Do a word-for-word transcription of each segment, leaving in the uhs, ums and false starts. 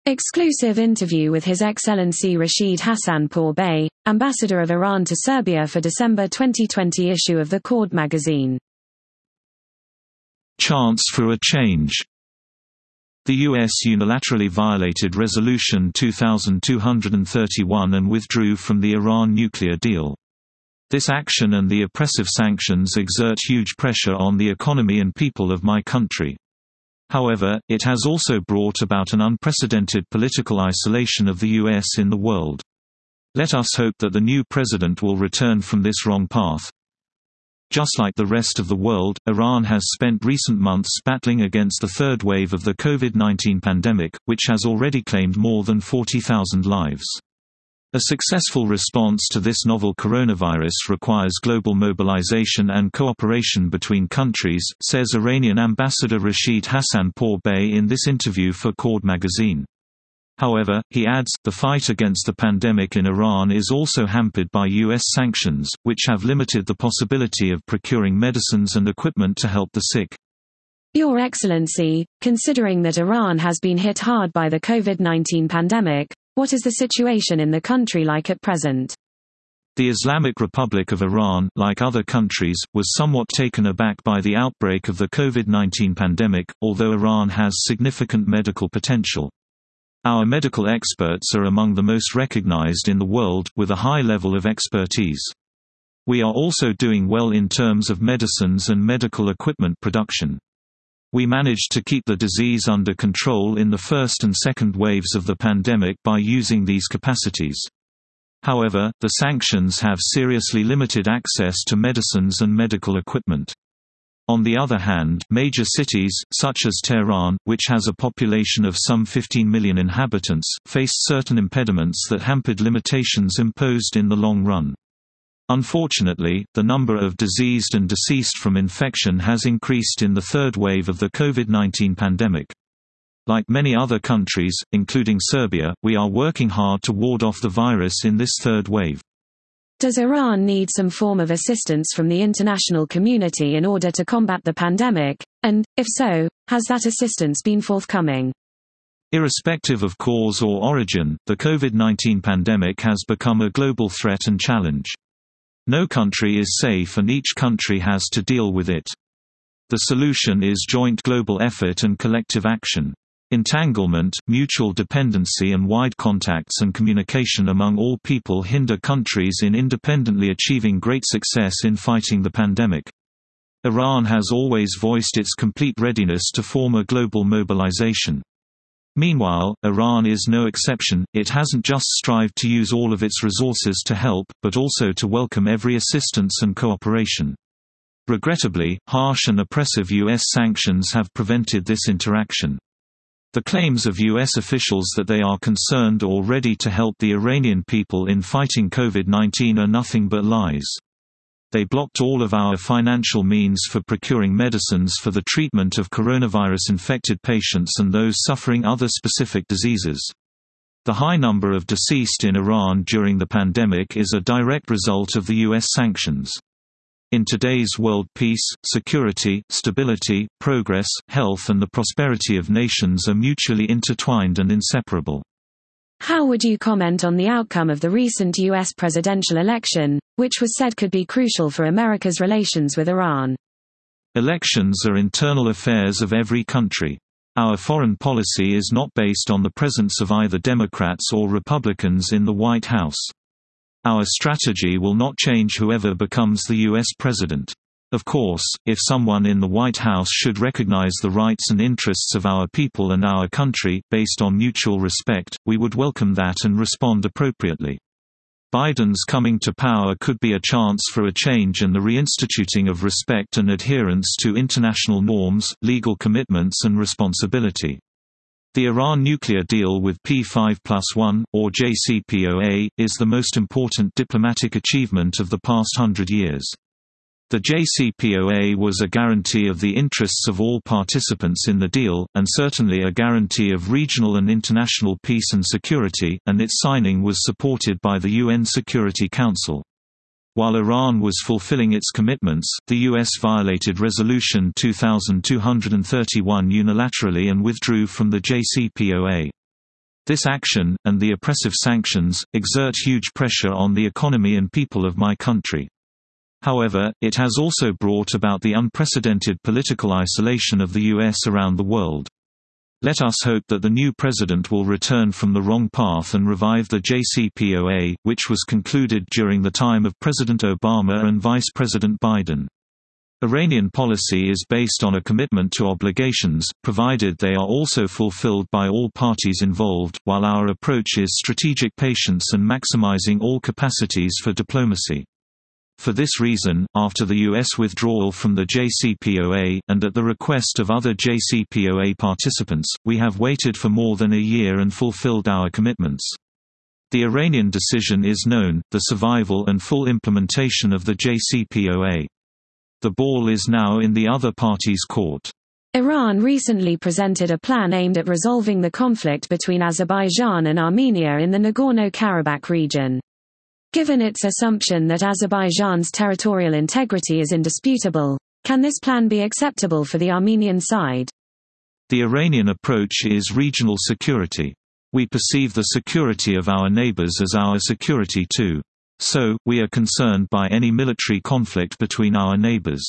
Exclusive interview with His Excellency Rashid Hassanpour Bey, Ambassador of Iran to Serbia for December twenty twenty issue of the Cord magazine. Chance for a change. The U S unilaterally violated Resolution two thousand two hundred thirty-one and withdrew from the Iran nuclear deal. This action and the oppressive sanctions exert huge pressure on the economy and people of my country. However, it has also brought about an unprecedented political isolation of the U S in the world. Let us hope that the new president will return from this wrong path. Just like the rest of the world, Iran has spent recent months battling against the third wave of the COVID nineteen pandemic, which has already claimed more than forty thousand lives. A successful response to this novel coronavirus requires global mobilization and cooperation between countries, says Iranian Ambassador Rashid Hassanpour Bey in this interview for Cord magazine. However, he adds, the fight against the pandemic in Iran is also hampered by U S sanctions, which have limited the possibility of procuring medicines and equipment to help the sick. Your Excellency, considering that Iran has been hit hard by the COVID nineteen pandemic, what is the situation in the country like at present? The Islamic Republic of Iran, like other countries, was somewhat taken aback by the outbreak of the COVID nineteen pandemic, although Iran has significant medical potential. Our medical experts are among the most recognized in the world, with a high level of expertise. We are also doing well in terms of medicines and medical equipment production. We managed to keep the disease under control in the first and second waves of the pandemic by using these capacities. However, the sanctions have seriously limited access to medicines and medical equipment. On the other hand, major cities, such as Tehran, which has a population of some fifteen million inhabitants, faced certain impediments that hampered limitations imposed in the long run. Unfortunately, the number of diseased and deceased from infection has increased in the third wave of the COVID nineteen pandemic. Like many other countries, including Serbia, we are working hard to ward off the virus in this third wave. Does Iran need some form of assistance from the international community in order to combat the pandemic, and, if so, has that assistance been forthcoming? Irrespective of cause or origin, the COVID nineteen pandemic has become a global threat and challenge. No country is safe and each country has to deal with it. The solution is joint global effort and collective action. Entanglement, mutual dependency and wide contacts and communication among all people hinder countries in independently achieving great success in fighting the pandemic. Iran has always voiced its complete readiness to form a global mobilization. Meanwhile, Iran is no exception. It hasn't just strived to use all of its resources to help, but also to welcome every assistance and cooperation. Regrettably, harsh and oppressive U S sanctions have prevented this interaction. The claims of U S officials that they are concerned or ready to help the Iranian people in fighting COVID nineteen are nothing but lies. They blocked all of our financial means for procuring medicines for the treatment of coronavirus-infected patients and those suffering other specific diseases. The high number of deceased in Iran during the pandemic is a direct result of the U S sanctions. In today's world, peace, security, stability, progress, health and the prosperity of nations are mutually intertwined and inseparable. How would you comment on the outcome of the recent U S presidential election, which was said could be crucial for America's relations with Iran? Elections are internal affairs of every country. Our foreign policy is not based on the presence of either Democrats or Republicans in the White House. Our strategy will not change whoever becomes the U S president. Of course, if someone in the White House should recognize the rights and interests of our people and our country, based on mutual respect, we would welcome that and respond appropriately. Biden's coming to power could be a chance for a change and the reinstituting of respect and adherence to international norms, legal commitments and responsibility. The Iran nuclear deal with P five plus one, or J C P O A, is the most important diplomatic achievement of the past hundred years. The J C P O A was a guarantee of the interests of all participants in the deal, and certainly a guarantee of regional and international peace and security, and its signing was supported by the U N Security Council. While Iran was fulfilling its commitments, the U S violated Resolution two thousand two hundred thirty-one unilaterally and withdrew from the J C P O A. This action, and the oppressive sanctions, exert huge pressure on the economy and people of my country. However, it has also brought about the unprecedented political isolation of the U S around the world. Let us hope that the new president will return from the wrong path and revive the J C P O A, which was concluded during the time of President Obama and Vice President Biden. Iranian policy is based on a commitment to obligations, provided they are also fulfilled by all parties involved, while our approach is strategic patience and maximizing all capacities for diplomacy. For this reason, after the U S withdrawal from the J C P O A, and at the request of other J C P O A participants, we have waited for more than a year and fulfilled our commitments. The Iranian decision is known, the survival and full implementation of the J C P O A. The ball is now in the other party's court. Iran recently presented a plan aimed at resolving the conflict between Azerbaijan and Armenia in the Nagorno-Karabakh region. Given its assumption that Azerbaijan's territorial integrity is indisputable, can this plan be acceptable for the Armenian side? The Iranian approach is regional security. We perceive the security of our neighbors as our security too. So, we are concerned by any military conflict between our neighbors.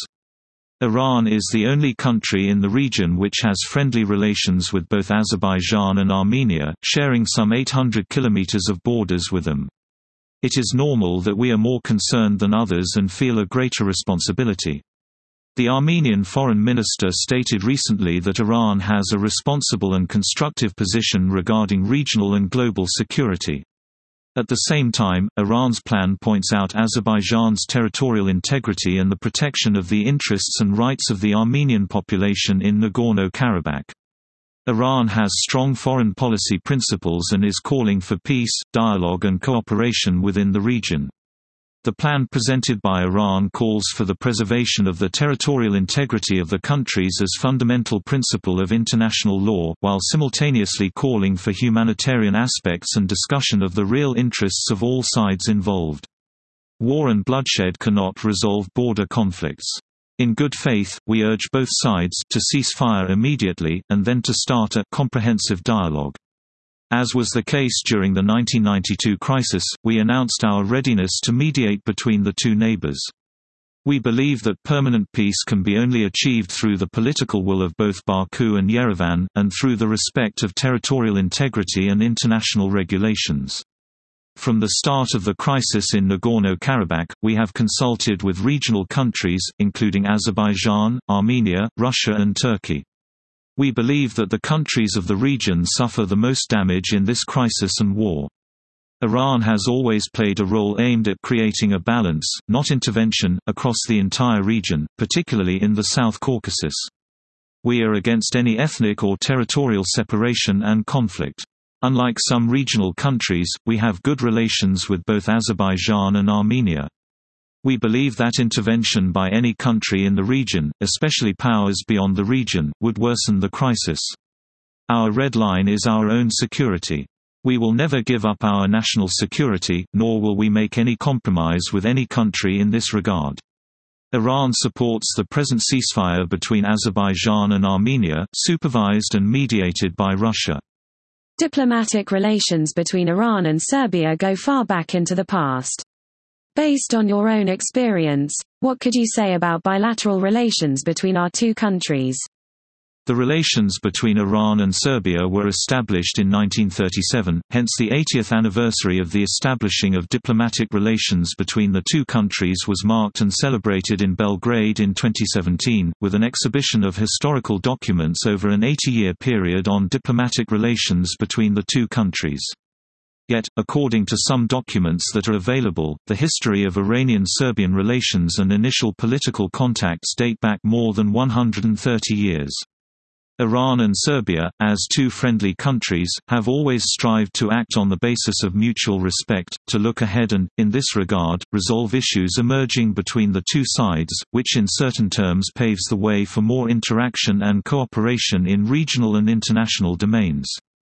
Iran is the only country in the region which has friendly relations with both Azerbaijan and Armenia, sharing some eight hundred kilometers of borders with them. It is normal that we are more concerned than others and feel a greater responsibility. The Armenian foreign minister stated recently that Iran has a responsible and constructive position regarding regional and global security. At the same time, Iran's plan points out Azerbaijan's territorial integrity and the protection of the interests and rights of the Armenian population in Nagorno-Karabakh. Iran has strong foreign policy principles and is calling for peace, dialogue and cooperation within the region. The plan presented by Iran calls for the preservation of the territorial integrity of the countries as fundamental principle of international law, while simultaneously calling for humanitarian aspects and discussion of the real interests of all sides involved. War and bloodshed cannot resolve border conflicts. In good faith, we urge both sides to cease fire immediately, and then to start a comprehensive dialogue. As was the case during the nineteen ninety-two crisis, we announced our readiness to mediate between the two neighbors. We believe that permanent peace can be only achieved through the political will of both Baku and Yerevan, and through the respect of territorial integrity and international regulations. From the start of the crisis in Nagorno-Karabakh, we have consulted with regional countries, including Azerbaijan, Armenia, Russia and Turkey. We believe that the countries of the region suffer the most damage in this crisis and war. Iran has always played a role aimed at creating a balance, not intervention, across the entire region, particularly in the South Caucasus. We are against any ethnic or territorial separation and conflict. Unlike some regional countries, we have good relations with both Azerbaijan and Armenia. We believe that intervention by any country in the region, especially powers beyond the region, would worsen the crisis. Our red line is our own security. We will never give up our national security, nor will we make any compromise with any country in this regard. Iran supports the present ceasefire between Azerbaijan and Armenia, supervised and mediated by Russia. Diplomatic relations between Iran and Serbia go far back into the past. Based on your own experience, what could you say about bilateral relations between our two countries? The relations between Iran and Serbia were established in nineteen thirty-seven, hence the eightieth anniversary of the establishing of diplomatic relations between the two countries was marked and celebrated in Belgrade in twenty seventeen, with an exhibition of historical documents over an eighty-year period on diplomatic relations between the two countries. Yet, according to some documents that are available, the history of Iranian-Serbian relations and initial political contacts date back more than one hundred thirty years. Iran and Serbia, as two friendly countries, have always strived to act on the basis of mutual respect, to look ahead and, in this regard, resolve issues emerging between the two sides, which in certain terms paves the way for more interaction and cooperation in regional and international domains.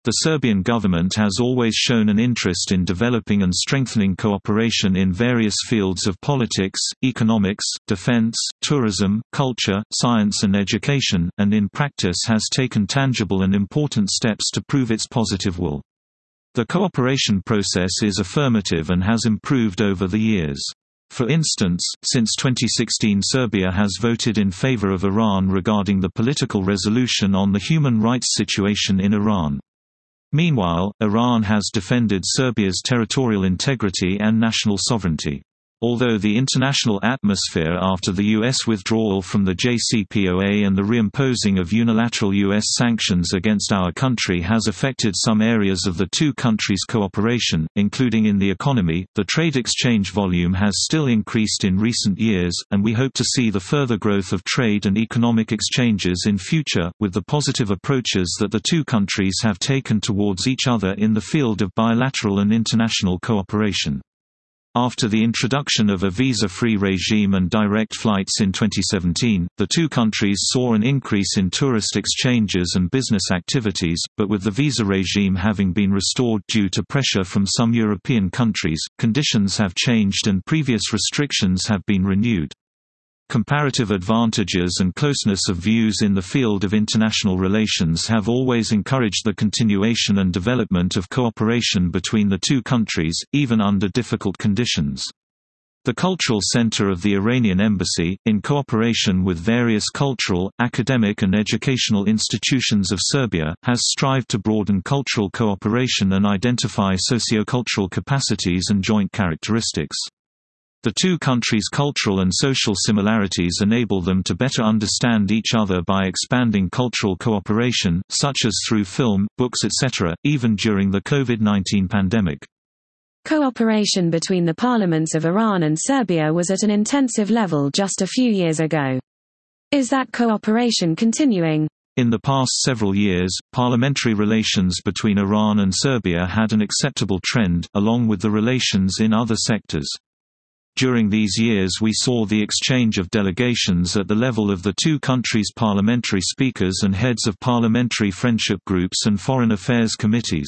The Serbian government has always shown an interest in developing and strengthening cooperation in various fields of politics, economics, defense, tourism, culture, science and education, and in practice has taken tangible and important steps to prove its positive will. The cooperation process is affirmative and has improved over the years. For instance, since twenty sixteen Serbia has voted in favor of Iran regarding the political resolution on the human rights situation in Iran. Meanwhile, Iran has defended Serbia's territorial integrity and national sovereignty. Although the international atmosphere after the U S withdrawal from the J C P O A and the reimposing of unilateral U S sanctions against our country has affected some areas of the two countries' cooperation, including in the economy, the trade exchange volume has still increased in recent years, and we hope to see the further growth of trade and economic exchanges in future, with the positive approaches that the two countries have taken towards each other in the field of bilateral and international cooperation. After the introduction of a visa-free regime and direct flights in twenty seventeen, the two countries saw an increase in tourist exchanges and business activities, but with the visa regime having been restored due to pressure from some European countries, conditions have changed and previous restrictions have been renewed. Comparative advantages and closeness of views in the field of international relations have always encouraged the continuation and development of cooperation between the two countries, even under difficult conditions. The cultural center of the Iranian embassy, in cooperation with various cultural, academic and educational institutions of Serbia, has strived to broaden cultural cooperation and identify sociocultural capacities and joint characteristics. The two countries' cultural and social similarities enable them to better understand each other by expanding cultural cooperation, such as through film, books et cetera, even during the COVID nineteen pandemic. Cooperation between the parliaments of Iran and Serbia was at an intensive level just a few years ago. Is that cooperation continuing? In the past several years, parliamentary relations between Iran and Serbia had an acceptable trend, along with the relations in other sectors. During these years we saw the exchange of delegations at the level of the two countries' parliamentary speakers and heads of parliamentary friendship groups and foreign affairs committees.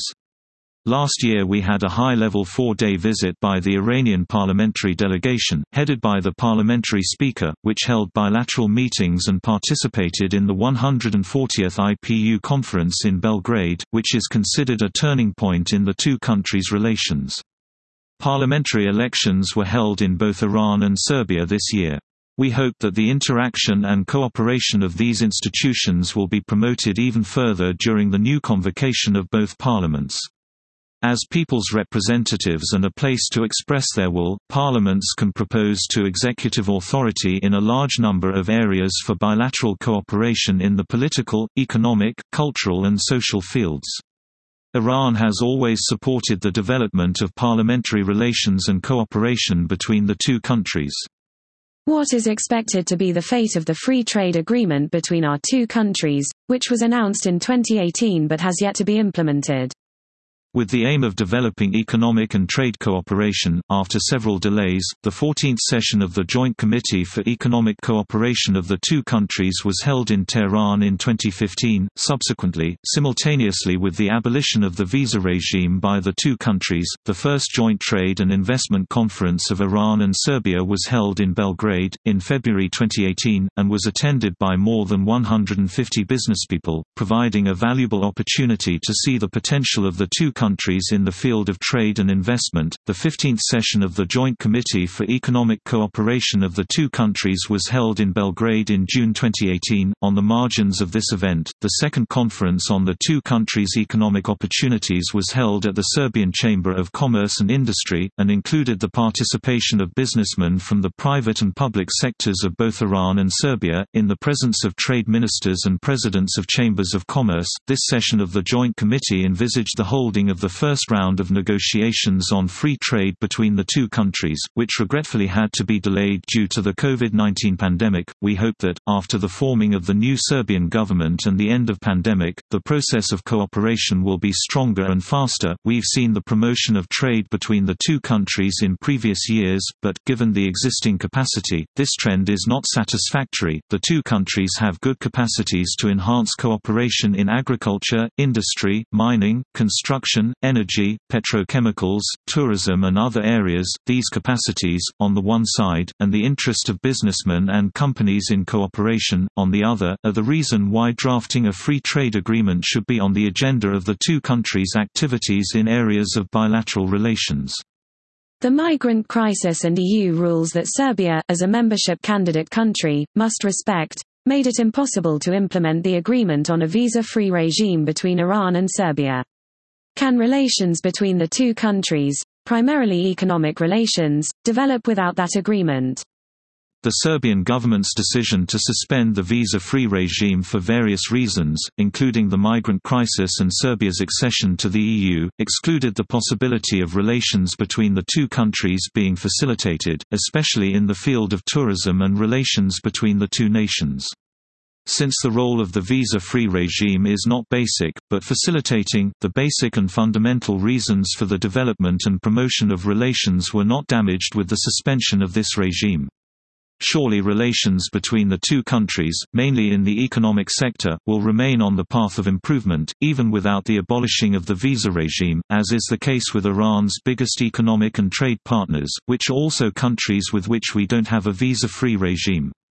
Last year we had a high-level four-day visit by the Iranian parliamentary delegation, headed by the parliamentary speaker, which held bilateral meetings and participated in the one hundred fortieth I P U conference in Belgrade, which is considered a turning point in the two countries' relations. Parliamentary elections were held in both Iran and Serbia this year. We hope that the interaction and cooperation of these institutions will be promoted even further during the new convocation of both parliaments. As people's representatives and a place to express their will, parliaments can propose to executive authority in a large number of areas for bilateral cooperation in the political, economic, cultural and social fields. Iran has always supported the development of parliamentary relations and cooperation between the two countries. What is expected to be the fate of the free trade agreement between our two countries, which was announced in twenty eighteen but has yet to be implemented? With the aim of developing economic and trade cooperation, after several delays, the fourteenth session of the Joint Committee for Economic Cooperation of the two countries was held in Tehran in twenty fifteen. Subsequently, simultaneously with the abolition of the visa regime by the two countries, the first Joint Trade and Investment Conference of Iran and Serbia was held in Belgrade, in February twenty eighteen, and was attended by more than one hundred fifty businesspeople, providing a valuable opportunity to see the potential of the two countries countries in the field of trade and investment. The fifteenth session of the Joint Committee for Economic Cooperation of the two countries was held in Belgrade in June twenty eighteen. On the margins of this event, the second conference on the two countries' economic opportunities was held at the Serbian Chamber of Commerce and Industry, and included the participation of businessmen from the private and public sectors of both Iran and Serbia, in the presence of trade ministers and presidents of chambers of commerce. This session of the Joint Committee envisaged the holding of of the first round of negotiations on free trade between the two countries, which regretfully had to be delayed due to the COVID nineteen pandemic. We hope that, after the forming of the new Serbian government and the end of pandemic, the process of cooperation will be stronger and faster. We've seen the promotion of trade between the two countries in previous years, but, given the existing capacity, this trend is not satisfactory. The two countries have good capacities to enhance cooperation in agriculture, industry, mining, construction, energy, petrochemicals, tourism and other areas. These capacities, on the one side, and the interest of businessmen and companies in cooperation, on the other, are the reason why drafting a free trade agreement should be on the agenda of the two countries' activities in areas of bilateral relations. The migrant crisis and E U rules that Serbia, as a membership candidate country, must respect, made it impossible to implement the agreement on a visa-free regime between Iran and Serbia. Can relations between the two countries, primarily economic relations, develop without that agreement? The Serbian government's decision to suspend the visa-free regime for various reasons, including the migrant crisis and Serbia's accession to the E U, excluded the possibility of relations between the two countries being facilitated, especially in the field of tourism and relations between the two nations. Since the role of the visa-free regime is not basic, but facilitating, the basic and fundamental reasons for the development and promotion of relations were not damaged with the suspension of this regime. Surely relations between the two countries, mainly in the economic sector, will remain on the path of improvement, even without the abolishing of the visa regime, as is the case with Iran's biggest economic and trade partners, which are also countries with which we don't have a visa-free regime.